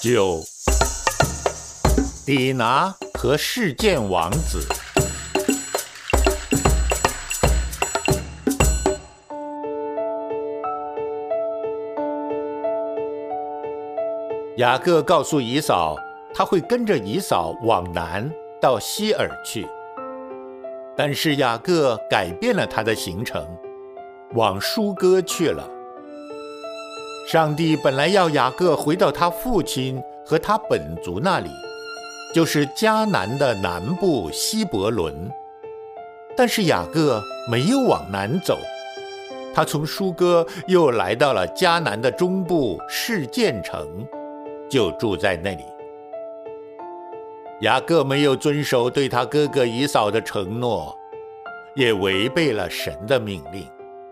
9. 底拿和示剑王子。雅各告诉以扫，他会跟着以扫往南到西珥去，但是雅各改变了他的行程，往舒歌去了。上帝本来要雅各回到他父亲和他本族那里，就是迦南的南部希伯伦，但是雅各没有往南走，他从舒歌又来到了迦南的中部示剑城，就住在那里。雅各没有遵守对他哥哥以扫的承诺，也违背了神的命令。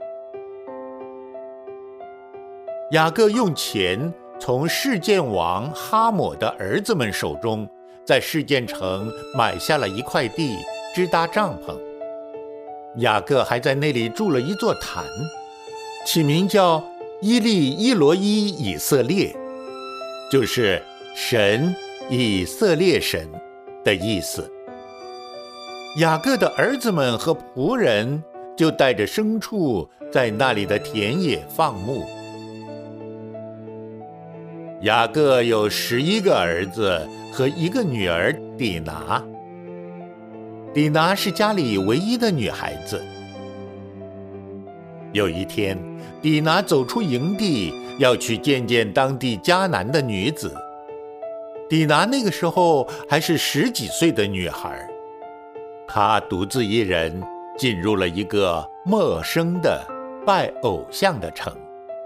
雅各用钱从示剑王哈抹的儿子们手中，在示剑城买下了一块地，支搭帐篷。雅各还在那里筑了一座坛，起名叫伊利伊罗伊以色列，就是神以色列神的意思。雅各的儿子们和仆人就带着牲畜在那里的田野放牧。雅各有11个儿子和1个女儿底拿。底拿是家里唯一的女孩子。有一天，底拿走出营地，要去见见当地迦南的女子。底拿那个时候还是10几岁的女孩，她独自一人进入了一个陌生的拜偶像的城。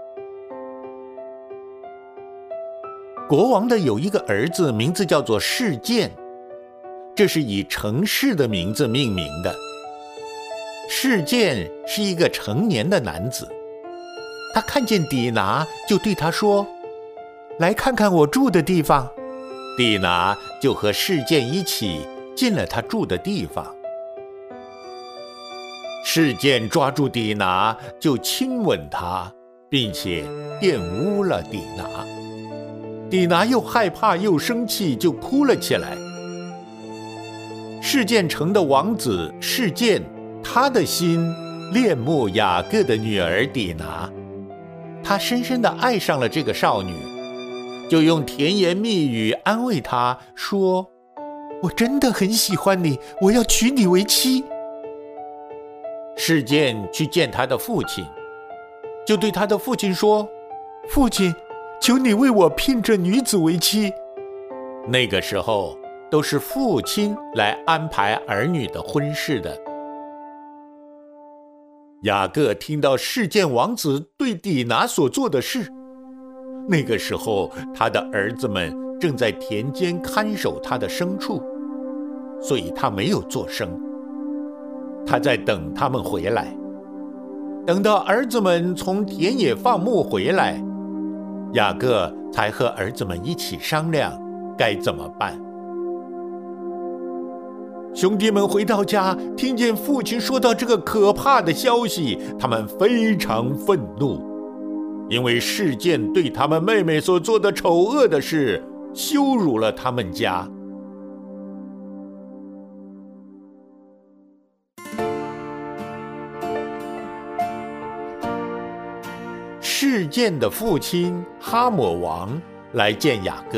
国王的有一个儿子，名字叫做示剑，这是以城市的名字命名的。示剑是一个成年的男子，他看见底拿，就对他说：“来看看我住的地方。”底拿就和示剑一起进了他住的地方。示剑抓住底拿，就亲吻他，并且玷污了底拿。底拿又害怕又生气，就哭了起来。示剑城的王子示剑，他的心恋慕雅各的女儿底拿，他深深地爱上了这个少女，就用甜言蜜语安慰她，说：“我真的很喜欢你，我要娶你为妻。”示剑去见他的父亲，就对他的父亲说：“父亲，求你为我聘这女子为妻。”那个时候都是父亲来安排儿女的婚事的。雅各听到示剑王子对底拿所做的事，那个时候他的儿子们正在田间看守他的牲畜，所以他没有作声。他在等他们回来。等到儿子们从田野放牧回来，雅各才和儿子们一起商量该怎么办。兄弟们回到家，听见父亲说到这个可怕的消息，他们非常愤怒，因为示剑对他们妹妹所做的丑恶的事，羞辱了他们家。示剑的父亲哈抹王来见雅各，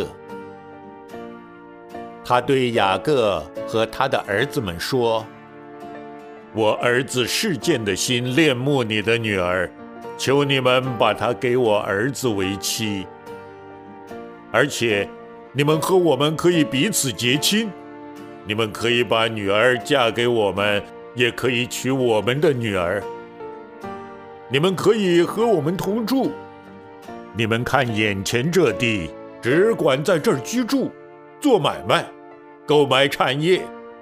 他对雅各和他的儿子们说：“我儿子示剑的心恋慕你的女儿，求你们把她给我儿子为妻，而且你们和我们可以彼此结亲，你们可以把女儿嫁给我们，也可以娶我们的女儿。你们可以和我们同住。你们看眼前这地，只管在这儿居住，做买卖，购买产业。”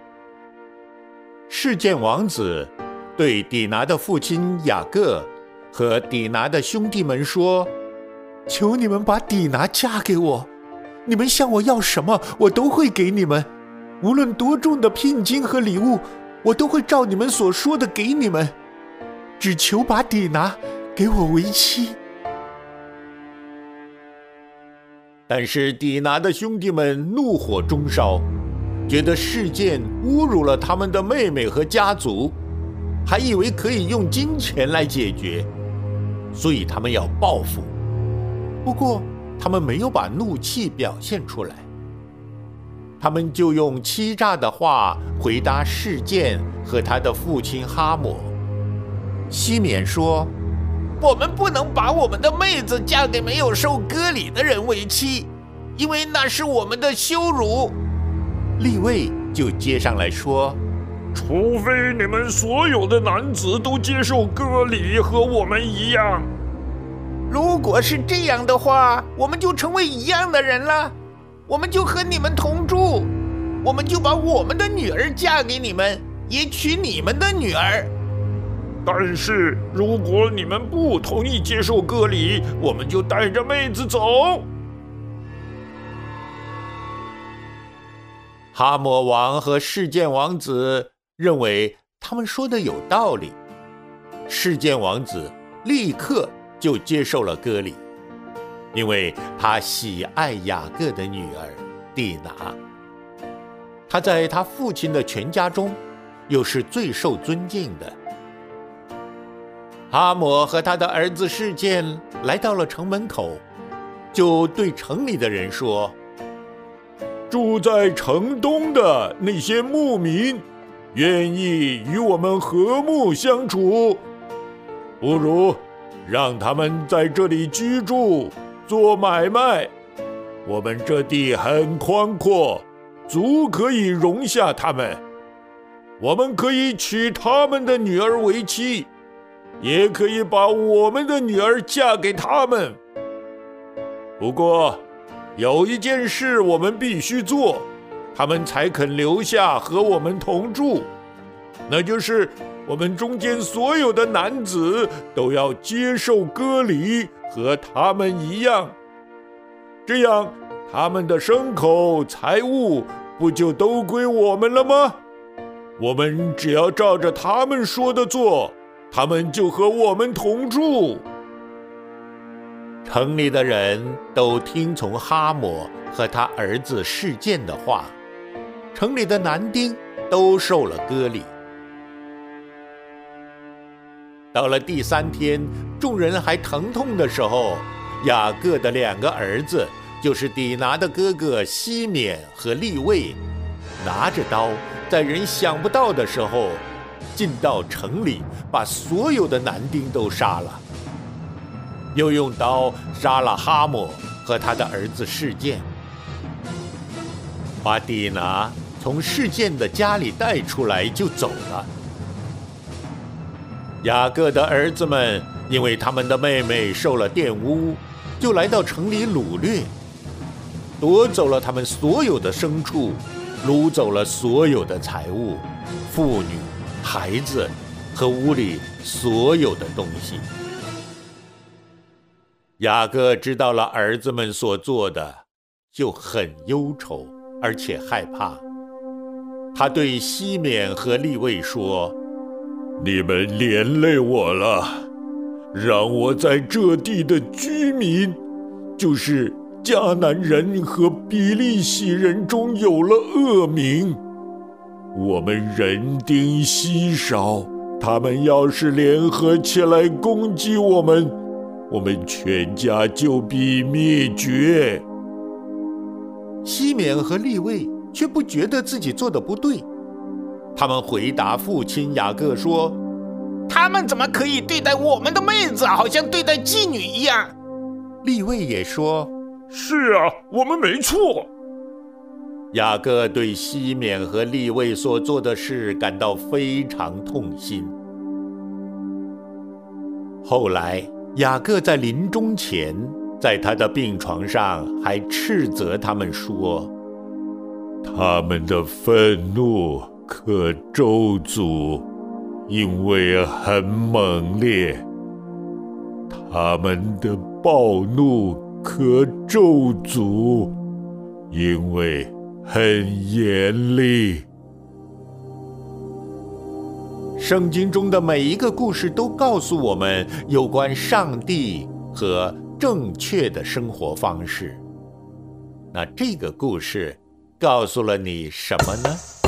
示剑王子对底拿的父亲雅各和底拿的兄弟们说：“求你们把底拿嫁给我，你们向我要什么，我都会给你们，无论多重的聘金和礼物，我都会照你们所说的给你们，只求把底拿给我为妻。” 但是底拿的兄弟们怒火中烧，觉得事件侮辱了他们的妹妹和家族，还以为可以用金钱来解决，所以他们要报复。不过他们没有把怒气表现出来，他们就用欺诈的话回答事件和他的父亲哈抹。西缅说： 我们不能把我们的妹子嫁给没有受割礼的人为妻，因为那是我们的羞辱。 利未就接上来说： 除非你们所有的男子都接受割礼，和我们一样。 如果是这样的话，我们就成为一样的人了，我们就和你们同住，我们就把我们的女儿嫁给你们，也娶你们的女儿。 但是如果你们不同意接受割礼，我们就带着妹子走。 哈抹王和示剑王子认为他们说的有道理，示剑王子立刻就接受了割礼，因为他喜爱雅各的女儿底拿，他在他父亲的全家中又是最受尊敬的。哈抹和他的儿子示剑来到了城门口，就对城里的人说： 住在城东的那些牧民愿意与我们和睦相处，不如让他们在这里居住做买卖，我们这地很宽阔，足可以容下他们，我们可以娶他们的女儿为妻，也可以把我们的女儿嫁给他们。不过有一件事我们必须做，他们才肯留下和我们同住，那就是我们中间所有的男子都要接受割礼，和他们一样，这样他们的牲口财物不就都归我们了吗？我们只要照着他们说的做，他们就和我们同住。 城里的人都听从哈抹和他儿子示剑的话，城里的男丁都受了割礼。到了第3天，众人还疼痛的时候，雅各的2个儿子，就是底拿的哥哥西缅和利未，拿着刀，在人想不到的时候，进到城里，把所有的男丁都杀了，又用刀杀了哈抹和他的儿子示剑，把底拿从示剑的家里带出来就走了。雅各的儿子们因为他们的妹妹受了玷污，就来到城里掳掠，夺走了他们所有的牲畜，掳走了所有的财物、妇女、孩子和屋里所有的东西。雅各知道了儿子们所做的，就很忧愁，而且害怕。他对西缅和利未说： 你们连累我了，让我在这地的居民，就是迦南人和比利洗人中有了恶名。我们人丁稀少，他们要是联合起来攻击我们，我们全家就必灭绝。 西缅和利未却不觉得自己做的不对，他们回答父亲雅各说： 他们怎么可以对待我们的妹子，好像对待妓女一样？ 利未也说： 是啊，我们没错。 雅各对西缅和利未所做的事感到非常痛心。后来雅各在临终前，在他的病床上还斥责他们说： 他们的愤怒可咒诅，因为很猛烈；他们的暴怒可咒诅，因为很严厉。 圣经中的每一个故事都告诉我们有关上帝和正确的生活方式。 那这个故事告诉了你什么呢？